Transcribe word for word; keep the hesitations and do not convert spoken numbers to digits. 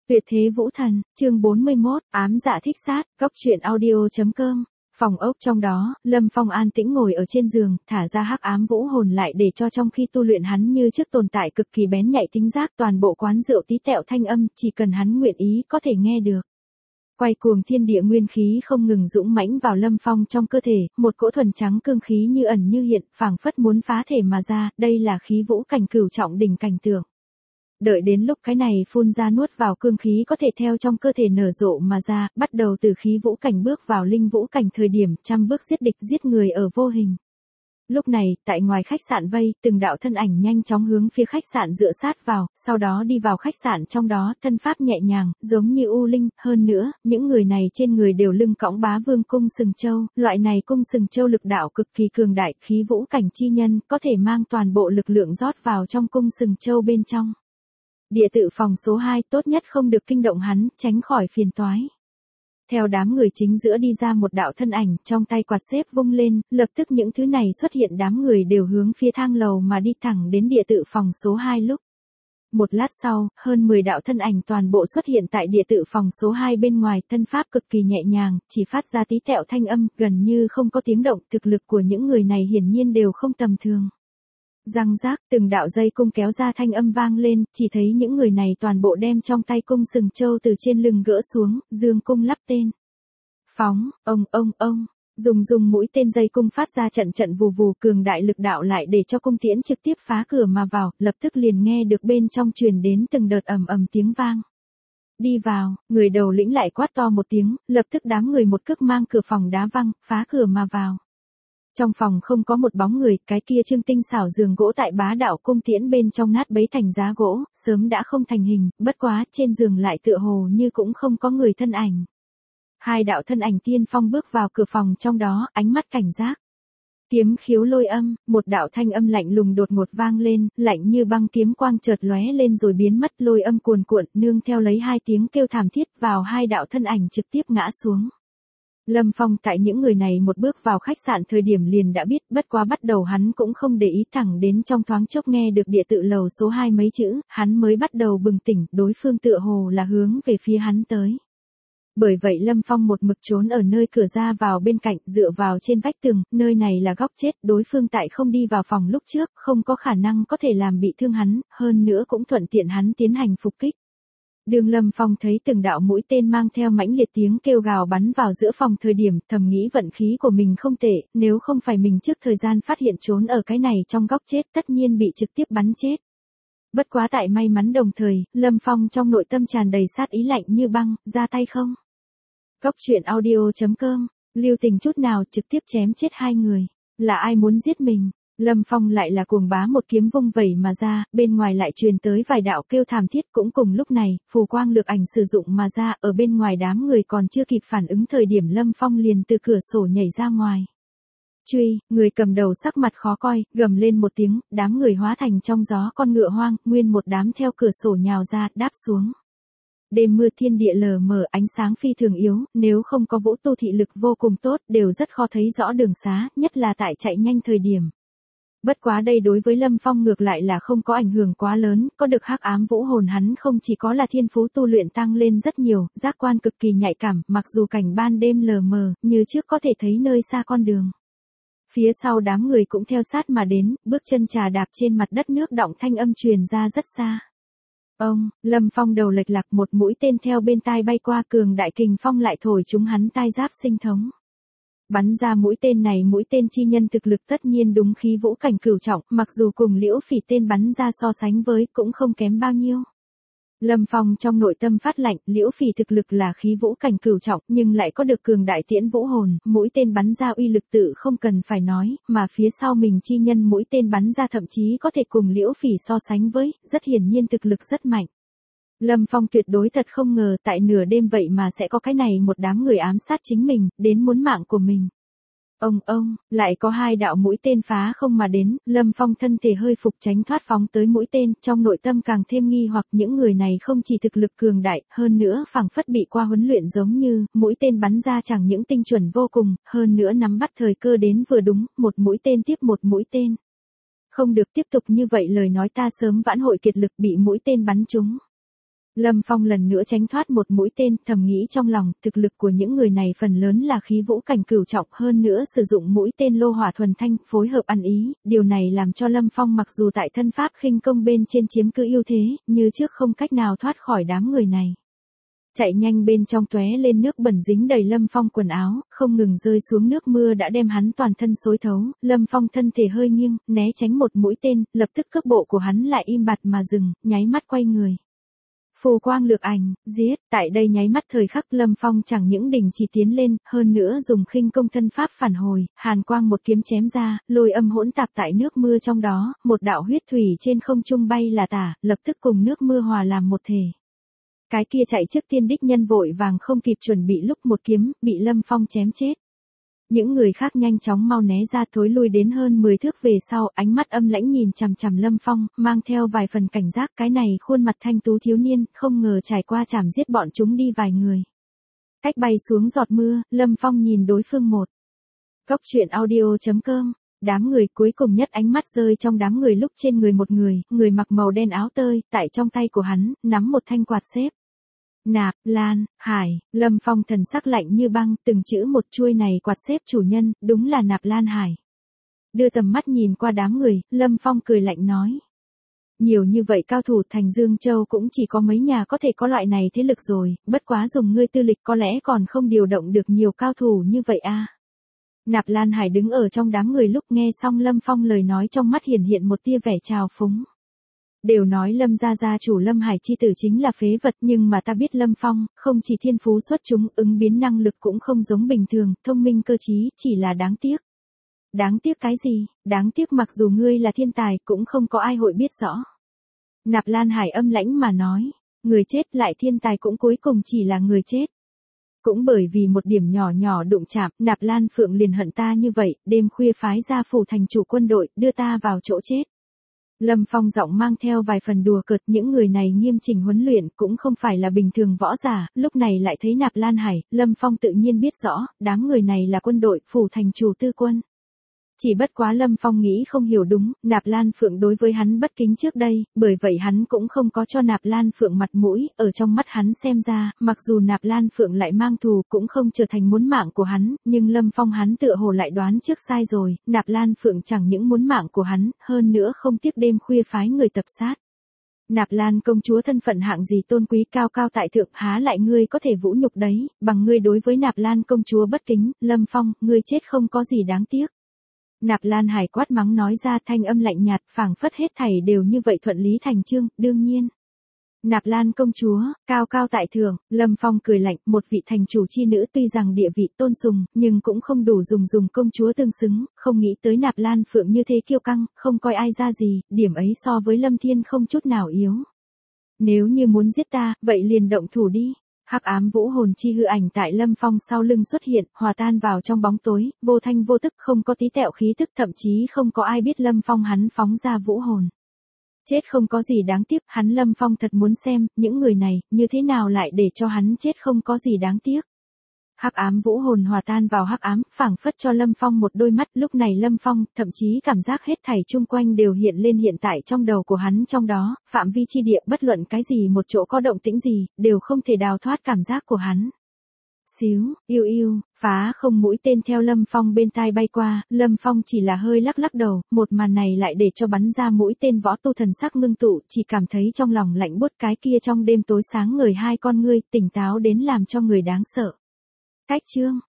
Tuyệt thế vũ thần, chương bốn mươi mốt, ám dạ thích sát, góc truyện audio.com. Phòng ốc trong đó, Lâm Phong an tĩnh ngồi ở trên giường, thả ra hắc ám vũ hồn lại để cho trong khi tu luyện hắn như trước tồn tại cực kỳ bén nhạy tính giác, toàn bộ quán rượu tí tẹo thanh âm, chỉ cần hắn nguyện ý có thể nghe được. Quay cuồng thiên địa nguyên khí không ngừng dũng mãnh vào Lâm Phong trong cơ thể, một cỗ thuần trắng cương khí như ẩn như hiện, phảng phất muốn phá thể mà ra, đây là khí vũ cảnh cửu trọng đỉnh cảnh tượng. Đợi đến lúc cái này phun ra nuốt vào cương khí có thể theo trong cơ thể nở rộ mà ra, bắt đầu từ khí vũ cảnh bước vào linh vũ cảnh thời điểm trăm bước giết địch giết người ở vô hình. Lúc này, tại ngoài khách sạn vây, từng đạo thân ảnh nhanh chóng hướng phía khách sạn dựa sát vào, sau đó đi vào khách sạn trong đó, thân pháp nhẹ nhàng, giống như u linh, hơn nữa, những người này trên người đều lưng cõng bá vương cung sừng châu, loại này cung sừng châu lực đạo cực kỳ cường đại, khí vũ cảnh chi nhân, có thể mang toàn bộ lực lượng rót vào trong cung sừng châu bên trong. Địa tự phòng số hai tốt nhất không được kinh động hắn, tránh khỏi phiền toái. Theo đám người chính giữa đi ra một đạo thân ảnh, trong tay quạt xếp vung lên, lập tức những thứ này xuất hiện đám người đều hướng phía thang lầu mà đi thẳng đến địa tự phòng số hai lúc. Một lát sau, hơn mười đạo thân ảnh toàn bộ xuất hiện tại địa tự phòng số hai bên ngoài, thân pháp cực kỳ nhẹ nhàng, chỉ phát ra tí tẹo thanh âm, gần như không có tiếng động, thực lực của những người này hiển nhiên đều không tầm thường. Răng rác, từng đạo dây cung kéo ra thanh âm vang lên, chỉ thấy những người này toàn bộ đem trong tay cung sừng châu từ trên lưng gỡ xuống, dương cung lắp tên. Phóng, ông ông ông, dùng dùng mũi tên dây cung phát ra trận trận vù vù, cường đại lực đạo lại để cho cung tiễn trực tiếp phá cửa mà vào, lập tức liền nghe được bên trong truyền đến từng đợt ầm ầm tiếng vang. Đi vào, người đầu lĩnh lại quát to một tiếng, lập tức đám người một cước mang cửa phòng đá văng, phá cửa mà vào. Trong phòng không có một bóng người, cái kia trương tinh xảo giường gỗ tại bá đạo cung tiễn bên trong nát bấy thành giá gỗ, sớm đã không thành hình, bất quá trên giường lại tựa hồ như cũng không có người thân ảnh. Hai đạo thân ảnh tiên phong bước vào cửa phòng trong đó, ánh mắt cảnh giác. Kiếm khiếu lôi âm, một đạo thanh âm lạnh lùng đột ngột vang lên, lạnh như băng kiếm quang chợt lóe lên rồi biến mất, lôi âm cuồn cuộn, nương theo lấy hai tiếng kêu thảm thiết vào hai đạo thân ảnh trực tiếp ngã xuống. Lâm Phong tại những người này một bước vào khách sạn thời điểm liền đã biết, bất quá bắt đầu hắn cũng không để ý, thẳng đến trong thoáng chốc nghe được địa tự lầu số hai mấy chữ, hắn mới bắt đầu bừng tỉnh, đối phương tựa hồ là hướng về phía hắn tới. Bởi vậy Lâm Phong một mực trốn ở nơi cửa ra vào bên cạnh, dựa vào trên vách tường, nơi này là góc chết, đối phương tại không đi vào phòng lúc trước, không có khả năng có thể làm bị thương hắn, hơn nữa cũng thuận tiện hắn tiến hành phục kích. Đường Lâm Phong thấy từng đạo mũi tên mang theo mãnh liệt tiếng kêu gào bắn vào giữa phòng thời điểm, thầm nghĩ vận khí của mình không tệ, nếu không phải mình trước thời gian phát hiện trốn ở cái này trong góc chết tất nhiên bị trực tiếp bắn chết. Bất quá tại may mắn đồng thời, Lâm Phong trong nội tâm tràn đầy sát ý lạnh như băng, ra tay không. Góc truyện audio.com, lưu tình chút nào trực tiếp chém chết hai người, là ai muốn giết mình. Lâm Phong lại là cuồng bá một kiếm vung vẩy mà ra, bên ngoài lại truyền tới vài đạo kêu thảm thiết, cũng cùng lúc này, phù quang lược ảnh sử dụng mà ra, ở bên ngoài đám người còn chưa kịp phản ứng thời điểm Lâm Phong liền từ cửa sổ nhảy ra ngoài. Truy, người cầm đầu sắc mặt khó coi, gầm lên một tiếng, đám người hóa thành trong gió con ngựa hoang, nguyên một đám theo cửa sổ nhào ra, đáp xuống. Đêm mưa thiên địa lờ mờ, ánh sáng phi thường yếu, nếu không có vũ tu thị lực vô cùng tốt, đều rất khó thấy rõ đường xá, nhất là tại chạy nhanh thời điểm. Bất quá đây đối với Lâm Phong ngược lại là không có ảnh hưởng quá lớn, có được hắc ám vũ hồn hắn không chỉ có là thiên phú tu luyện tăng lên rất nhiều, giác quan cực kỳ nhạy cảm, mặc dù cảnh ban đêm lờ mờ, như trước có thể thấy nơi xa con đường. Phía sau đám người cũng theo sát mà đến, bước chân trà đạp trên mặt đất nước động thanh âm truyền ra rất xa. Ông, Lâm Phong đầu lệch lạc, một mũi tên theo bên tai bay qua, cường đại kình phong lại thổi trúng hắn tai giáp sinh thống. Bắn ra mũi tên này, mũi tên chi nhân thực lực tất nhiên đúng khí vũ cảnh cửu trọng, mặc dù cùng Liễu Phỉ tên bắn ra so sánh với cũng không kém bao nhiêu. Lâm Phong trong nội tâm phát lạnh, Liễu Phỉ thực lực là khí vũ cảnh cửu trọng, nhưng lại có được cường đại tiễn vũ hồn, mũi tên bắn ra uy lực tự không cần phải nói, mà phía sau mình chi nhân mũi tên bắn ra thậm chí có thể cùng Liễu Phỉ so sánh với, rất hiển nhiên thực lực rất mạnh. Lâm Phong tuyệt đối thật không ngờ tại nửa đêm vậy mà sẽ có cái này một đám người ám sát chính mình, đến muốn mạng của mình. Ông ông, lại có hai đạo mũi tên phá không mà đến, Lâm Phong thân thể hơi phục tránh thoát phóng tới mũi tên, trong nội tâm càng thêm nghi hoặc những người này không chỉ thực lực cường đại, hơn nữa phảng phất bị qua huấn luyện giống như, mũi tên bắn ra chẳng những tinh chuẩn vô cùng, hơn nữa nắm bắt thời cơ đến vừa đúng, một mũi tên tiếp một mũi tên. Không được tiếp tục như vậy, lời nói ta sớm vãn hội kiệt lực bị mũi tên bắn trúng. Lâm Phong lần nữa tránh thoát một mũi tên, thầm nghĩ trong lòng, thực lực của những người này phần lớn là khí vũ cảnh cửu trọng, hơn nữa sử dụng mũi tên lô hỏa thuần thanh, phối hợp ăn ý, điều này làm cho Lâm Phong mặc dù tại thân pháp khinh công bên trên chiếm cứ ưu thế, như trước không cách nào thoát khỏi đám người này. Chạy nhanh bên trong tóe lên nước bẩn dính đầy Lâm Phong quần áo, không ngừng rơi xuống nước mưa đã đem hắn toàn thân xối thấu, Lâm Phong thân thể hơi nghiêng, né tránh một mũi tên, lập tức cước bộ của hắn lại im bặt mà dừng, nháy mắt quay người. Phù quang lược ảnh, giết, tại đây nháy mắt thời khắc Lâm Phong chẳng những đình chỉ tiến lên, hơn nữa dùng khinh công thân pháp phản hồi, hàn quang một kiếm chém ra, lôi âm hỗn tạp tại nước mưa trong đó, một đạo huyết thủy trên không trung bay là tả, lập tức cùng nước mưa hòa làm một thể. Cái kia chạy trước tiên đích nhân vội vàng không kịp chuẩn bị lúc một kiếm, bị Lâm Phong chém chết. Những người khác nhanh chóng mau né ra thối lui đến hơn mười thước về sau, ánh mắt âm lãnh nhìn chằm chằm Lâm Phong, mang theo vài phần cảnh giác, cái này khuôn mặt thanh tú thiếu niên, không ngờ trải qua chảm giết bọn chúng đi vài người. Cách bay xuống giọt mưa, Lâm Phong nhìn đối phương một. Cốc truyện audio chấm com. Đám người cuối cùng nhất ánh mắt rơi trong đám người lúc trên người một người, người mặc màu đen áo tơi, tại trong tay của hắn, nắm một thanh quạt xếp. Nạp Lan Hải, Lâm Phong thần sắc lạnh như băng, từng chữ một chuôi này quạt xếp chủ nhân, đúng là Nạp Lan Hải. Đưa tầm mắt nhìn qua đám người, Lâm Phong cười lạnh nói. Nhiều như vậy cao thủ thành Dương Châu cũng chỉ có mấy nhà có thể có loại này thế lực rồi, bất quá dùng ngươi tư lịch có lẽ còn không điều động được nhiều cao thủ như vậy a. À. Nạp Lan Hải đứng ở trong đám người lúc nghe xong Lâm Phong lời nói trong mắt hiển hiện một tia vẻ trào phúng. Đều nói Lâm gia gia chủ Lâm Hải chi tử chính là phế vật, nhưng mà ta biết Lâm Phong, không chỉ thiên phú xuất chúng, ứng biến năng lực cũng không giống bình thường, thông minh cơ trí, chỉ là đáng tiếc. Đáng tiếc cái gì? Đáng tiếc mặc dù ngươi là thiên tài, cũng không có ai hội biết rõ. Nạp Lan Hải âm lãnh mà nói, người chết lại thiên tài cũng cuối cùng chỉ là người chết. Cũng bởi vì một điểm nhỏ nhỏ đụng chạm, Nạp Lan Phượng liền hận ta như vậy, đêm khuya phái ra phủ thành chủ quân đội, đưa ta vào chỗ chết. Lâm Phong giọng mang theo vài phần đùa cợt, những người này nghiêm chỉnh huấn luyện cũng không phải là bình thường võ giả, lúc này lại thấy Nạp Lan Hải, Lâm Phong tự nhiên biết rõ, đám người này là quân đội, phủ thành chủ tư quân. Chỉ bất quá Lâm Phong nghĩ không hiểu đúng, Nạp Lan Phượng đối với hắn bất kính trước đây, bởi vậy hắn cũng không có cho Nạp Lan Phượng mặt mũi, ở trong mắt hắn xem ra, mặc dù Nạp Lan Phượng lại mang thù cũng không trở thành muốn mạng của hắn, nhưng Lâm Phong hắn tựa hồ lại đoán trước sai rồi, Nạp Lan Phượng chẳng những muốn mạng của hắn, hơn nữa không tiếc đêm khuya phái người tập sát. Nạp Lan công chúa thân phận hạng gì tôn quý cao cao tại thượng, há lại ngươi có thể vũ nhục đấy, bằng ngươi đối với Nạp Lan công chúa bất kính, Lâm Phong, ngươi chết không có gì đáng tiếc. Nạp Lan Hải quát mắng nói ra thanh âm lạnh nhạt, phảng phất hết thảy đều như vậy thuận lý thành chương, đương nhiên. Nạp Lan công chúa, cao cao tại thượng, Lâm Phong cười lạnh, một vị thành chủ chi nữ tuy rằng địa vị tôn sùng, nhưng cũng không đủ dùng dùng công chúa tương xứng, không nghĩ tới Nạp Lan Phượng như thế kiêu căng, không coi ai ra gì, điểm ấy so với Lâm Thiên không chút nào yếu. Nếu như muốn giết ta, vậy liền động thủ đi. Hắc ám vũ hồn chi hư ảnh tại Lâm Phong sau lưng xuất hiện, hòa tan vào trong bóng tối, vô thanh vô tức, không có tí tẹo khí tức, thậm chí không có ai biết Lâm Phong hắn phóng ra vũ hồn. Chết không có gì đáng tiếc, hắn Lâm Phong thật muốn xem, những người này, như thế nào lại để cho hắn chết không có gì đáng tiếc. Hắc ám vũ hồn hòa tan vào hắc ám, phảng phất cho Lâm Phong một đôi mắt, lúc này Lâm Phong, thậm chí cảm giác hết thảy chung quanh đều hiện lên hiện tại trong đầu của hắn, trong đó, phạm vi chi địa bất luận cái gì một chỗ có động tĩnh gì, đều không thể đào thoát cảm giác của hắn. Xíu, yêu yêu, phá không mũi tên theo Lâm Phong bên tai bay qua, Lâm Phong chỉ là hơi lắc lắc đầu, một màn này lại để cho bắn ra mũi tên võ tu thần sắc ngưng tụ, chỉ cảm thấy trong lòng lạnh buốt, cái kia trong đêm tối sáng ngời hai con ngươi, tỉnh táo đến làm cho người đáng sợ. Cách chương